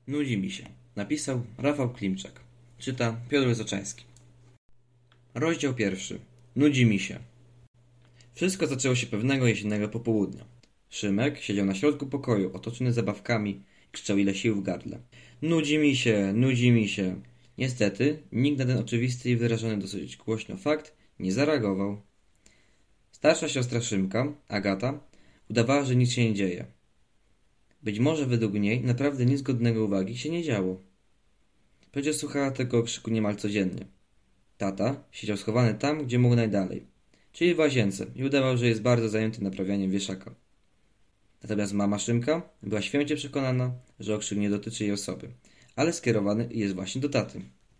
Nudzi mi się. Napisał Rafał Klimczak. Czyta Piotr Zaczański. Rozdział 1. Nudzi mi się. Wszystko zaczęło się pewnego jesiennego popołudnia. Szymek siedział na środku pokoju, otoczony zabawkami i krzyczał ile sił w gardle. Nudzi mi się, nudzi mi się. Niestety, nikt na ten oczywisty i wyrażony dosyć głośno fakt nie zareagował. Starsza siostra Szymka, Agata, udawała, że nic się nie dzieje. Być może według niej naprawdę nic godnego uwagi się nie działo. Przecież słuchała tego krzyku niemal codziennie. Tata siedział schowany tam, gdzie mógł najdalej, czyli w łazience, i udawał, że jest bardzo zajęty naprawianiem wieszaka. Natomiast mama Szymka była święcie przekonana, że okrzyk nie dotyczy jej osoby, ale skierowany jest właśnie do taty.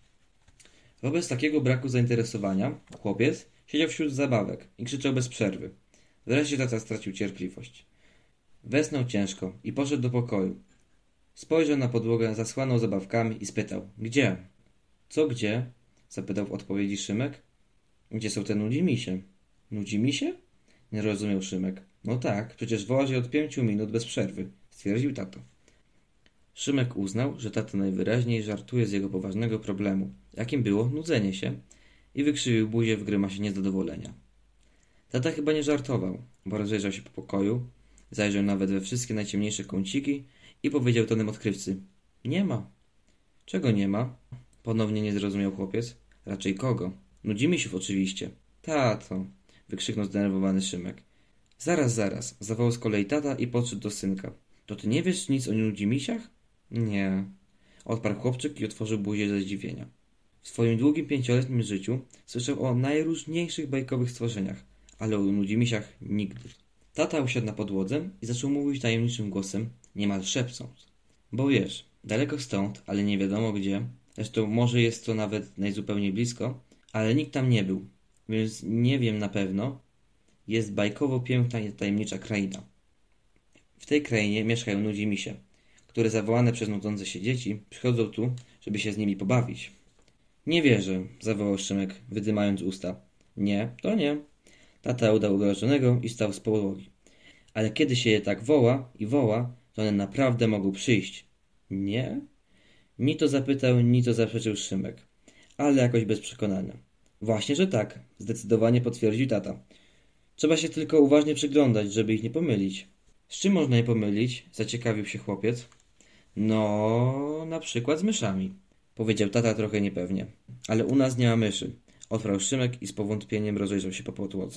Wobec takiego braku zainteresowania chłopiec siedział wśród zabawek i krzyczał bez przerwy. Wreszcie tata stracił cierpliwość. Westchnął ciężko i poszedł do pokoju. Spojrzał na podłogę zasłaną zabawkami i spytał: gdzie? Co gdzie? Zapytał w odpowiedzi Szymek. Gdzie są te nudzimisie? Nudzimisie? Nie rozumiał Szymek. No tak, przecież wołasz je od 5 minut bez przerwy, stwierdził tato. Szymek uznał, że tata najwyraźniej żartuje z jego poważnego problemu, jakim było nudzenie się, i wykrzywił buzię w grymasie niezadowolenia. Tata chyba nie żartował, bo rozejrzał się po pokoju, zajrzał nawet we wszystkie najciemniejsze kąciki i powiedział tonem odkrywcy: nie ma. Czego nie ma? Ponownie nie zrozumiał chłopiec. Raczej kogo? Nudzimisiów oczywiście. Tato, wykrzyknął zdenerwowany Szymek. Zaraz, zawołał z kolei tata i podszedł do synka. To ty nie wiesz nic o nudzimisiach? Nie. Odparł chłopczyk i otworzył buzię ze zdziwienia. W swoim długim 5-letnim życiu słyszał o najróżniejszych bajkowych stworzeniach, ale o nudzimisiach nigdy. Tata usiadł na podłodze i zaczął mówić tajemniczym głosem, niemal szepcąc. Bo wiesz, daleko stąd, ale nie wiadomo gdzie, zresztą może jest to nawet najzupełniej blisko, ale nikt tam nie był, więc nie wiem na pewno, jest bajkowo piękna i tajemnicza kraina. W tej krainie mieszkają nudzimisie, które zawołane przez nudzące się dzieci przychodzą tu, żeby się z nimi pobawić. Nie wierzę, zawołał Szymek, wydymając usta. Nie, to nie. Tata udał obrażonego i stał z podłogi. Ale kiedy się je tak woła i woła, to one naprawdę mogą przyjść. Nie? Ni to zapytał, ni to zaprzeczył Szymek, ale jakoś bez przekonania. Właśnie, że tak, zdecydowanie potwierdził tata. Trzeba się tylko uważnie przyglądać, żeby ich nie pomylić. Z czym można je pomylić? Zaciekawił się chłopiec. No, na przykład z myszami, powiedział tata trochę niepewnie. Ale u nas nie ma myszy, odparł Szymek i z powątpieniem rozejrzał się po podłodze.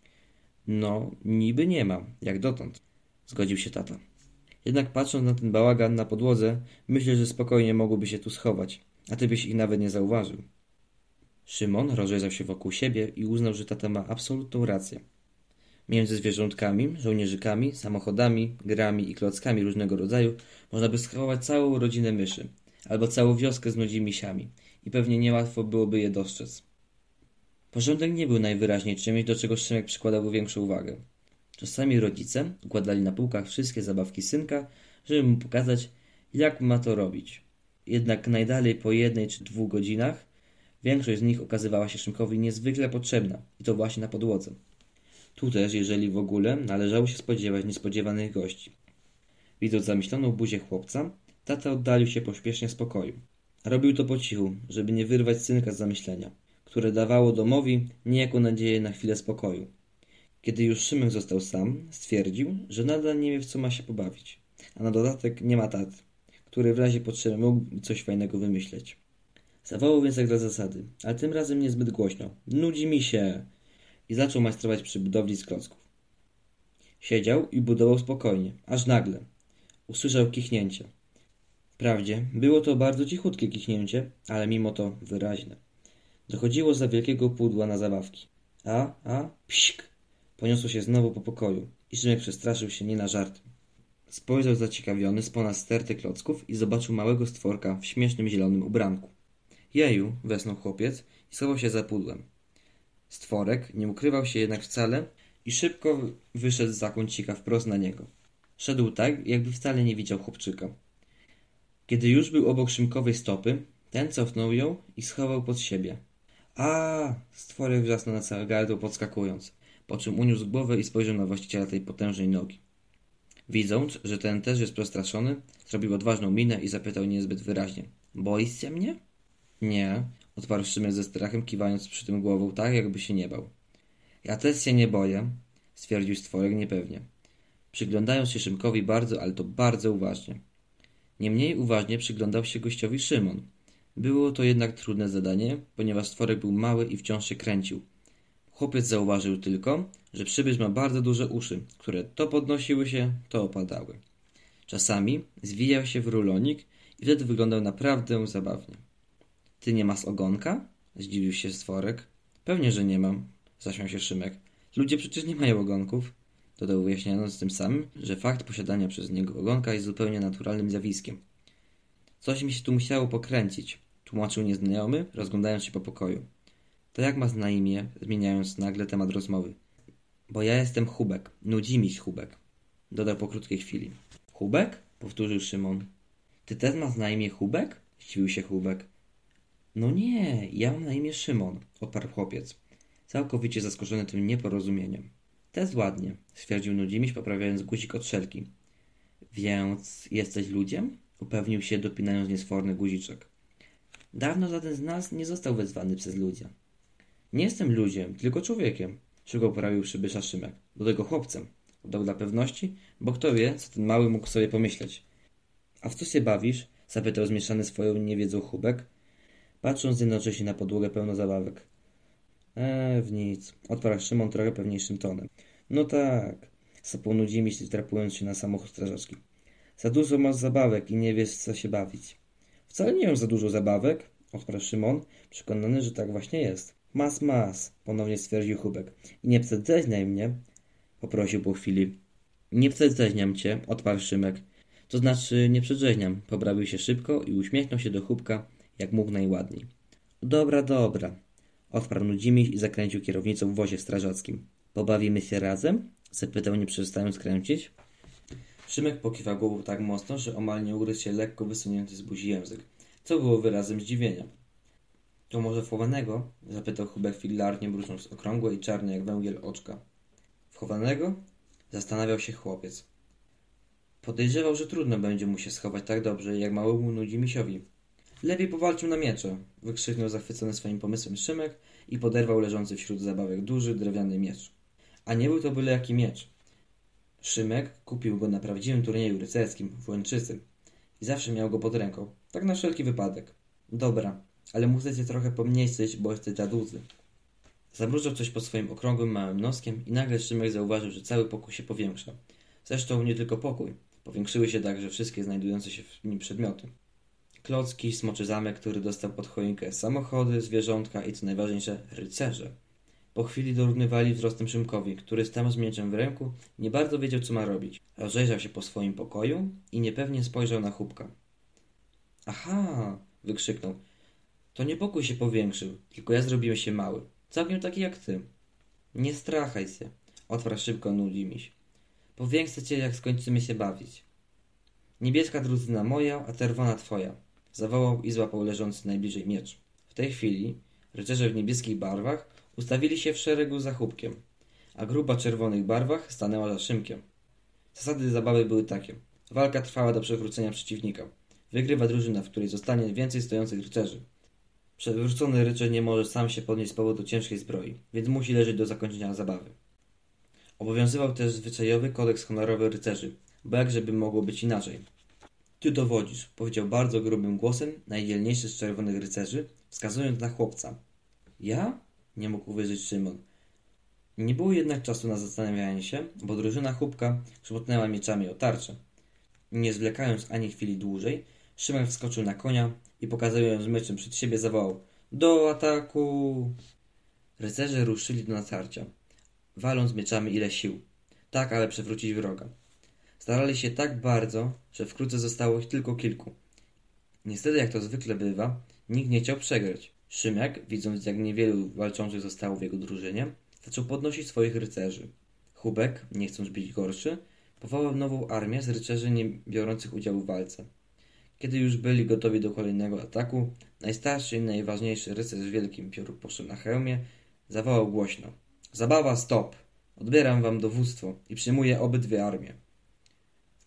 No, niby nie ma, jak dotąd, zgodził się tata. Jednak patrząc na ten bałagan na podłodze, myślę, że spokojnie mogłoby się tu schować, a ty byś ich nawet nie zauważył. Szymon rozejrzał się wokół siebie i uznał, że tata ma absolutną rację. Między zwierzątkami, żołnierzykami, samochodami, grami i klockami różnego rodzaju można by schować całą rodzinę myszy, albo całą wioskę z nudzimisiami i pewnie niełatwo byłoby je dostrzec. Porządek nie był najwyraźniej czymś, do czego Szymek przykładał większą uwagę. Czasami rodzice układali na półkach wszystkie zabawki synka, żeby mu pokazać, jak ma to robić. Jednak najdalej po 1 czy 2 godzinach większość z nich okazywała się Szymkowi niezwykle potrzebna i to właśnie na podłodze. Tu też, jeżeli w ogóle, należało się spodziewać niespodziewanych gości. Widząc zamyśloną buzię chłopca, tata oddalił się pośpiesznie z pokoju. Robił to po cichu, żeby nie wyrwać synka z zamyślenia, które dawało domowi niejaką nadzieję na chwilę spokoju. Kiedy już Szymek został sam, stwierdził, że nadal nie wie, w co ma się pobawić, a na dodatek nie ma taty, który w razie potrzeby mógł coś fajnego wymyśleć. Zawołał więc jak dla zasady, ale tym razem niezbyt głośno. Nudzi mi się! I zaczął majstrować przy budowli z klocków. Siedział i budował spokojnie, aż nagle usłyszał kichnięcie. Wprawdzie było to bardzo cichutkie kichnięcie, ale mimo to wyraźne. Dochodziło za wielkiego pudła na zabawki. Psik! Poniosło się znowu po pokoju i Szymek przestraszył się nie na żart. Spojrzał zaciekawiony ponad sterty klocków i zobaczył małego stworka w śmiesznym zielonym ubranku. Jeju, westchnął chłopiec i schował się za pudłem. Stworek nie ukrywał się jednak wcale i szybko wyszedł zza kącika wprost na niego. Szedł tak, jakby wcale nie widział chłopczyka. Kiedy już był obok Szymkowej stopy, ten cofnął ją i schował pod siebie. Stworek wrzasnął na całe gardło podskakując, po czym uniósł głowę i spojrzał na właściciela tej potężnej nogi. Widząc, że ten też jest przestraszony, zrobił odważną minę i zapytał niezbyt wyraźnie. Boisz się mnie? Nie, odparł Szymek ze strachem, kiwając przy tym głową tak, jakby się nie bał. Ja też się nie boję, stwierdził stworek niepewnie, przyglądając się Szymkowi bardzo, ale to bardzo uważnie. Niemniej uważnie przyglądał się gościowi Szymon. Było to jednak trudne zadanie, ponieważ stworek był mały i wciąż się kręcił. Chłopiec zauważył tylko, że przybysz ma bardzo duże uszy, które to podnosiły się, to opadały. Czasami zwijał się w rulonik i wtedy wyglądał naprawdę zabawnie. Ty nie masz ogonka? Zdziwił się stworek. Pewnie, że nie mam, zaśmiał się Szymek. Ludzie przecież nie mają ogonków. Dodał wyjaśniając tym samym, że fakt posiadania przez niego ogonka jest zupełnie naturalnym zjawiskiem. Coś mi się tu musiało pokręcić, tłumaczył nieznajomy, rozglądając się po pokoju. To jak masz na imię, zmieniając nagle temat rozmowy. Bo ja jestem Hubek, nudzi mi się Hubek, dodał po krótkiej chwili. Hubek? Powtórzył Szymon. Ty też masz na imię Hubek? Zdziwił się Hubek. No nie, ja mam na imię Szymon, odparł chłopiec, całkowicie zaskoczony tym nieporozumieniem. Też ładnie, stwierdził Nudzimiś, poprawiając guzik od szelki. Więc jesteś ludziem? Upewnił się, dopinając niesforny guziczek. Dawno żaden z nas nie został wezwany przez ludzi. Nie jestem ludziem, tylko człowiekiem, szybko poprawił przybysza Szymek. Do tego chłopcem. Dodał dla pewności, bo kto wie, co ten mały mógł sobie pomyśleć. A w co się bawisz? Zapytał zmieszany swoją niewiedzą Hubek, patrząc jednocześnie na podłogę pełno zabawek. W nic, odparł Szymon trochę pewniejszym tonem. No tak, sapał Nudzimiś, trapując się na samochód strażacki. Za dużo masz zabawek i nie wiesz, co się bawić. Wcale nie mam za dużo zabawek, odparł Szymon, przekonany, że tak właśnie jest. Mas, ponownie stwierdził Hubek. I nie przedrzeźniaj mnie, poprosił po chwili. Nie przedrzeźniam cię, odparł Szymek. To znaczy nie przedrzeźniam, poprawił się szybko i uśmiechnął się do Hubka, jak mógł najładniej. Dobra, odparł Nudzimiś i zakręcił kierownicą w wozie strażackim. Pobawimy się razem? Zapytał, nie przestając kręcić. Szymek pokiwał głową tak mocno, że omal nie ugryzł się lekko wysunięty z buzi język, co było wyrazem zdziwienia. To może wchowanego? Zapytał Hubek filarnie, mrucząc okrągłe i czarne jak węgiel oczka. Wchowanego? Zastanawiał się chłopiec. Podejrzewał, że trudno będzie mu się schować tak dobrze, jak małemu Nudzimisiowi. Lepiej powalczył na miecze, wykrzyknął zachwycony swoim pomysłem Szymek i poderwał leżący wśród zabawek duży, drewniany miecz. A nie był to byle jaki miecz. Szymek kupił go na prawdziwym turnieju rycerskim w Łęczycy i zawsze miał go pod ręką, tak na wszelki wypadek. Dobra, ale musicie trochę pomniejszyć, bo jesteś za duży. Zamrużał coś pod swoim okrągłym małym noskiem i nagle Szymek zauważył, że cały pokój się powiększa. Zresztą nie tylko pokój. Powiększyły się także wszystkie znajdujące się w nim przedmioty. Klocki, smoczy zamek, który dostał pod choinkę, samochody, zwierzątka i co najważniejsze, rycerze. Po chwili dorównywali wzrostem Szymkowi, który stał z mieczem w ręku i nie bardzo wiedział, co ma robić. Rozejrzał się po swoim pokoju i niepewnie spojrzał na Hubka. Aha, wykrzyknął. To nie pokój się powiększył, tylko ja zrobiłem się mały. Całkiem taki jak ty. Nie strachaj się, odparł szybko Nudzimiś. Powiększę cię, jak skończymy się bawić. Niebieska drużyna moja, a czerwona twoja, zawołał i złapał leżący najbliżej miecz. W tej chwili rycerze w niebieskich barwach ustawili się w szeregu za Hubkiem, a grupa w czerwonych barwach stanęła za Szymkiem. Zasady zabawy były takie. Walka trwała do przewrócenia przeciwnika. Wygrywa drużyna, w której zostanie więcej stojących rycerzy. Przewrócony rycerz nie może sam się podnieść z powodu ciężkiej zbroi, więc musi leżeć do zakończenia zabawy. Obowiązywał też zwyczajowy kodeks honorowy rycerzy, bo jakżeby mogło być inaczej. Ty dowodzisz, powiedział bardzo grubym głosem najdzielniejszy z czerwonych rycerzy, wskazując na chłopca. Ja? Nie mógł uwierzyć Szymon. Nie było jednak czasu na zastanawianie się, bo drużyna Hubka grzmotnęła mieczami o tarczę. Nie zwlekając ani chwili dłużej, Szymek wskoczył na konia i pokazując myczem przed siebie zawołał: do ataku! Rycerze ruszyli do natarcia, waląc mieczami ile sił, tak aby przewrócić wroga. Starali się tak bardzo, że wkrótce zostało ich tylko kilku. Niestety, jak to zwykle bywa, nikt nie chciał przegrać. Szymek, widząc jak niewielu walczących zostało w jego drużynie, zaczął podnosić swoich rycerzy. Hubek, nie chcąc być gorszy, powołał nową armię z rycerzy nie biorących udziału w walce. Kiedy już byli gotowi do kolejnego ataku, najstarszy i najważniejszy rycerz w wielkim pióruposzem na hełmie zawołał głośno: zabawa stop! Odbieram wam dowództwo i przyjmuję obydwie armie.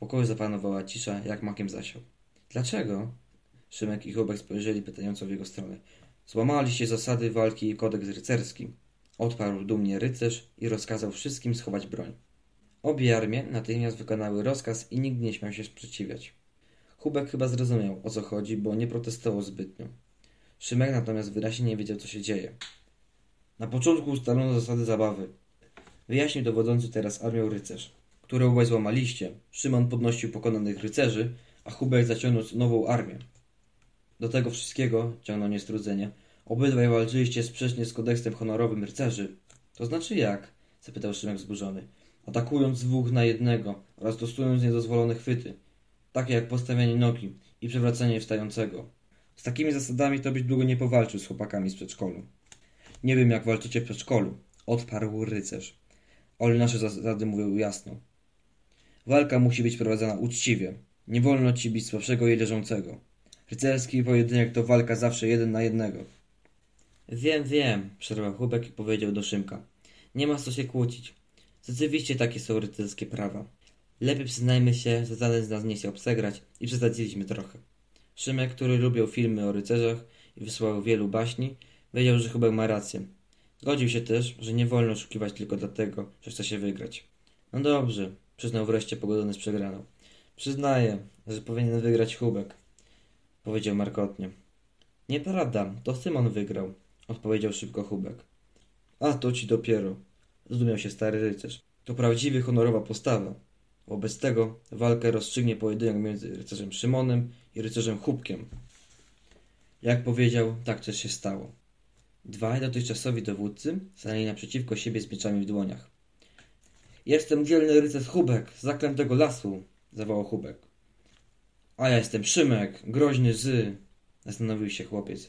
pokoju zapanowała cisza, jak makiem zasiał. Dlaczego? Szymek i Hubek spojrzeli pytająco w jego stronę. Złamaliście zasady walki i kodeks rycerski. Odparł dumnie rycerz i rozkazał wszystkim schować broń. Obie armie natychmiast wykonały rozkaz i nikt nie śmiał się sprzeciwiać. Hubek chyba zrozumiał, o co chodzi, bo nie protestował zbytnio. Szymek natomiast wyraźnie nie wiedział, co się dzieje. Na początku ustalono zasady zabawy. Wyjaśnił dowodzący teraz armią rycerz, które obaj złamaliście. Szymon podnosił pokonanych rycerzy, a Hubek zaciągnął nową armię. Do tego wszystkiego, ciągnął niestrudzenie, obydwaj walczyliście sprzecznie z kodeksem honorowym rycerzy. To znaczy jak? Zapytał Szymek wzburzony. Atakując 2 na 1 oraz stosując niedozwolone chwyty, takie jak postawianie nogi i przewracanie wstającego. Z takimi zasadami to byś długo nie powalczył z chłopakami z przedszkolu. Nie wiem, jak walczycie w przedszkolu, odparł rycerz. Ale nasze zasady mówią jasno. Walka musi być prowadzona uczciwie. Nie wolno ci bić słabszego i leżącego. Rycerski pojedynek to walka zawsze 1 na 1. Wiem, przerwał Hubek i powiedział do Szymka. Nie ma co się kłócić. Rzeczywiście takie są rycerskie prawa. Lepiej przyznajmy się, że żaden z nas nie chciał obsegrać i przesadziliśmy trochę. Szymek, który lubił filmy o rycerzach i wysłał wielu baśni, wiedział, że Hubek ma rację. Zgodził się też, że nie wolno oszukiwać tylko dlatego, że chce się wygrać. No dobrze, przyznał wreszcie pogodzony z przegraną. Przyznaję, że powinien wygrać Hubek, powiedział markotnie. Nieprawda, to Szymon wygrał, odpowiedział szybko Hubek. A to ci dopiero, zdumiał się stary rycerz. To prawdziwie honorowa postawa. Wobec tego walkę rozstrzygnie pojedynek między rycerzem Szymonem i rycerzem Hubkiem. Jak powiedział, tak też się stało. Dwaj dotychczasowi dowódcy stanęli naprzeciwko siebie z mieczami w dłoniach. Jestem dzielny rycerz Hubek z zaklętego lasu, zawołał Hubek. A ja jestem Szymek, groźny zastanowił się chłopiec.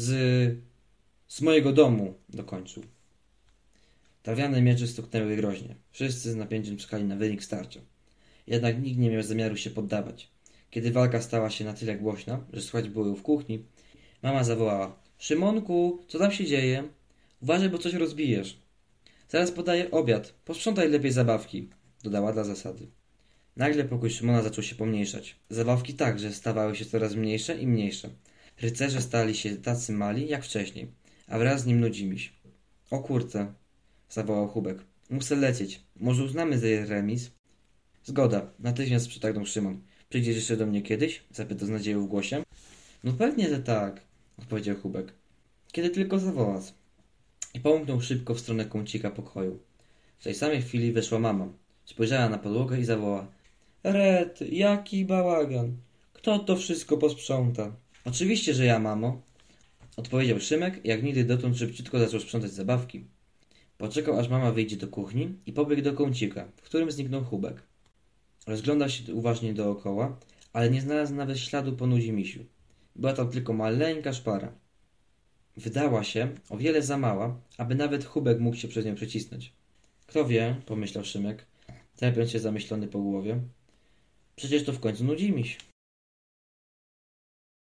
Z mojego domu, dokończył. Trawiane miecze stuknęły groźnie. Wszyscy z napięciem czekali na wynik starcia. Jednak nikt nie miał zamiaru się poddawać. Kiedy walka stała się na tyle głośna, że słychać było ją w kuchni, mama zawołała. Szymonku, co tam się dzieje? Uważaj, bo coś rozbijesz. Zaraz podaję obiad. Posprzątaj lepiej zabawki, dodała dla zasady. Nagle pokój Szymona zaczął się pomniejszać. Zabawki także stawały się coraz mniejsze i mniejsze. Rycerze stali się tacy mali jak wcześniej, a wraz z nim Nudzimiś. O kurce, zawołał Hubek. Muszę lecieć. Może uznamy za remis? Zgoda, natychmiast przytaknął Szymon. Przyjdziesz jeszcze do mnie kiedyś? Zapytał z nadzieją w głosie. No pewnie, że tak, odpowiedział Hubek. Kiedy tylko zawołasz. I pomknął szybko w stronę kącika pokoju. W tej samej chwili weszła mama. Spojrzała na podłogę i zawołała. Rety, jaki bałagan. Kto to wszystko posprząta? Oczywiście, że ja, mamo, odpowiedział Szymek i jak nigdy dotąd szybciutko zaczął sprzątać zabawki. Poczekał, aż mama wyjdzie do kuchni i pobiegł do kącika, w którym zniknął Hubek. Rozglądał się uważnie dookoła, ale nie znalazł nawet śladu po Nudzimisiu. Była tam tylko maleńka szpara. Wydała się o wiele za mała, aby nawet Hubek mógł się przez nią przecisnąć. Kto wie, pomyślał Szymek, tepiąc się zamyślony po głowie. Przecież to w końcu Nudzimiś.